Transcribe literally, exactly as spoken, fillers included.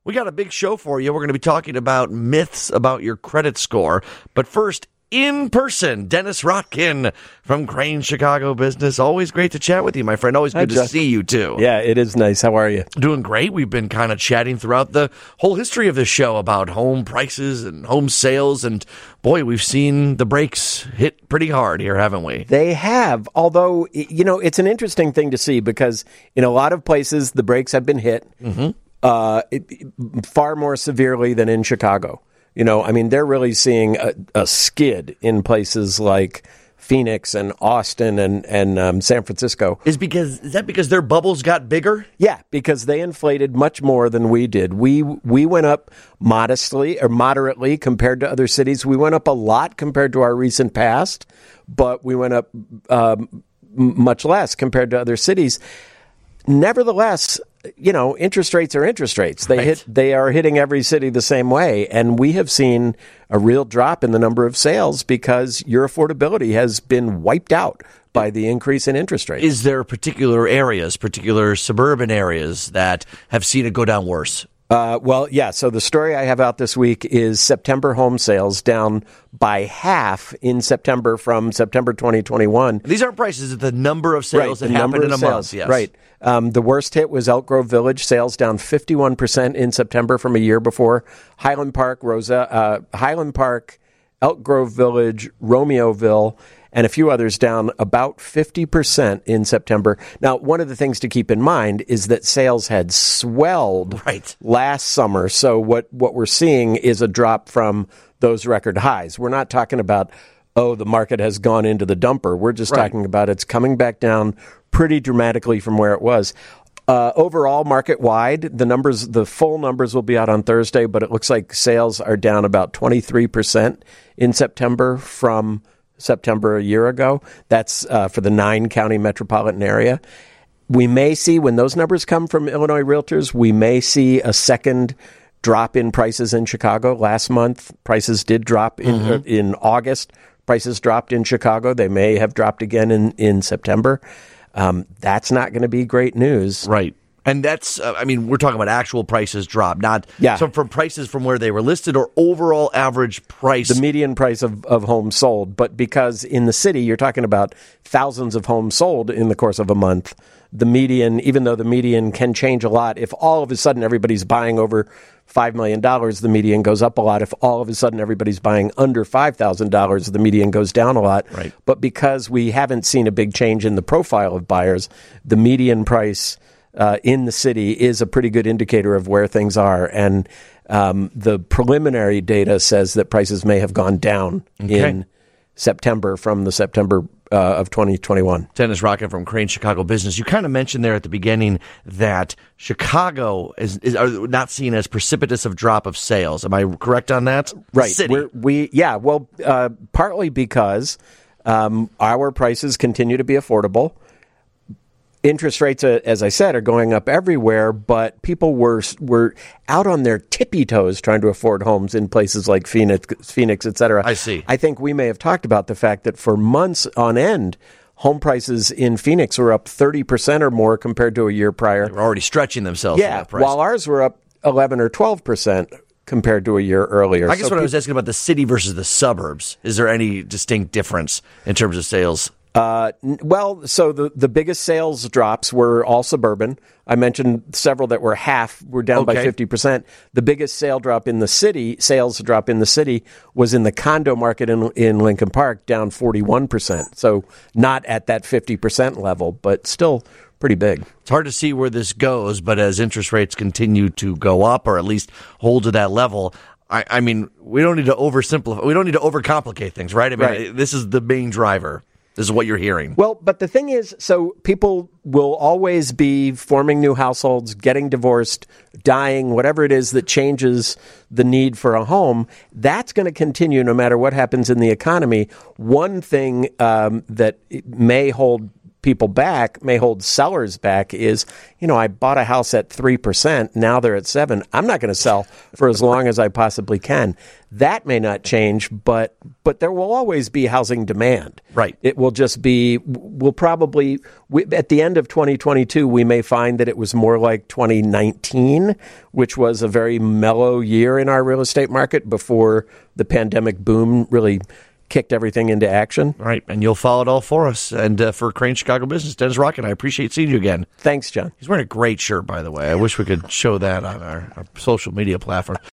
We got a big show for you. We're going to be talking about myths about your credit score. But first, in person, Dennis Rotkin from Crane Chicago Business. Always great to chat with you, my friend. Always good Hi, to Jeff. see you, too. Yeah, it is nice. How are you? Doing great. We've been kind of chatting throughout the whole history of this show about home prices and home sales. And, boy, we've seen the brakes hit pretty hard here, haven't we? They have, although, you know, it's an interesting thing to see because in a lot of places, the brakes have been hit mm-hmm. uh, it, far more severely than in Chicago. You know, I mean, they're really seeing a, a skid in places like Phoenix and Austin and, and um, San Francisco. Is because is that because their bubbles got bigger? Yeah, because they inflated much more than we did. We we went up modestly or moderately compared to other cities. We went up a lot compared to our recent past, but we went up um, much less compared to other cities. Nevertheless, you know, interest rates are interest rates. They right. hit. They are hitting every city the same way, and we have seen a real drop in the number of sales because your affordability has been wiped out by the increase in interest rates. Is there particular areas, particular suburban areas that have seen it go down worse? Uh, well, yeah. So the story I have out this week is September home sales down by half in September from September twenty twenty-one. These aren't prices; it's the number of sales right, that happened in a sales. month. Yes, right. Um, the worst hit was Elk Grove Village, sales down fifty-one percent in September from a year before. Highland Park, Rosa, uh, Highland Park, Elk Grove Village, Romeoville, and a few others down about fifty percent in September. Now, one of the things to keep in mind is that sales had swelled right. last summer. So what, what we're seeing is a drop from those record highs. We're not talking about, oh, the market has gone into the dumper. We're just right. talking about it's coming back down pretty dramatically from where it was. Uh, overall, market-wide, the numbers, the full numbers will be out on Thursday, but it looks like sales are down about twenty-three percent in September from September a year ago. That's uh, for the nine-county metropolitan area. We may see, when those numbers come from Illinois Realtors, we may see a second drop in prices in Chicago. Last month, prices did drop in mm-hmm. uh, in August. Prices dropped in Chicago. They may have dropped again in, in September. Um, that's not going to be great news. Right. And that's, uh, I mean, we're talking about actual prices drop, not yeah. so from prices from where they were listed or overall average price. The median price of, of homes sold. But because in the city, you're talking about thousands of homes sold in the course of a month, the median, even though the median can change a lot, if all of a sudden everybody's buying over five million dollars, the median goes up a lot. If all of a sudden everybody's buying under five thousand dollars, the median goes down a lot. Right. But because we haven't seen a big change in the profile of buyers, the median price uh, in the city is a pretty good indicator of where things are. And um, the preliminary data says that prices may have gone down okay. in September from the September uh, of twenty twenty-one. Dennis Rotkin from Crane Chicago Business. You kind of mentioned there at the beginning that Chicago is, is are not seen as precipitous of drop of sales. Am I correct on that? Right. City. We're, we yeah. Well, uh, partly because um, our prices continue to be affordable. Interest rates, uh, as I said, are going up everywhere, but people were were out on their tippy toes trying to afford homes in places like Phoenix, Phoenix, et cetera. I see. I think we may have talked about the fact that for months on end, home prices in Phoenix were up thirty percent or more compared to a year prior. They were already stretching themselves. Yeah, that price. while ours were up eleven or twelve percent compared to a year earlier. I guess so what pe- I was asking about the city versus the suburbs, is there any distinct difference in terms of sales? Uh, well, so the, the biggest sales drops were all suburban. I mentioned several that were half, were down okay. by fifty percent. The biggest sale drop in the city, sales drop in the city, was in the condo market in, in Lincoln Park, down forty-one percent. So not at that fifty percent level, but still pretty big. It's hard to see where this goes, but as interest rates continue to go up or at least hold to that level, I, I mean, we don't need to oversimplify. We don't need to overcomplicate things, right? I mean, right. This is the main driver. This is what you're hearing. Well, but the thing is, so people will always be forming new households, getting divorced, dying, whatever it is that changes the need for a home. That's going to continue no matter what happens in the economy. One thing um, that may hold people back, may hold sellers back is, you know, I bought a house at three percent. Now they're at seven. I'm not going to sell for as long as I possibly can. That may not change, but but there will always be housing demand. Right. It will just be, we'll probably, we, at the end of twenty twenty-two, we may find that it was more like twenty nineteen, which was a very mellow year in our real estate market before the pandemic boom really kicked everything into action. Right, and you'll follow it all for us. And uh, for Crane Chicago Business, Dennis Rotkin, I appreciate seeing you again. Thanks, John. He's wearing a great shirt, by the way. I wish we could show that on our, our social media platform.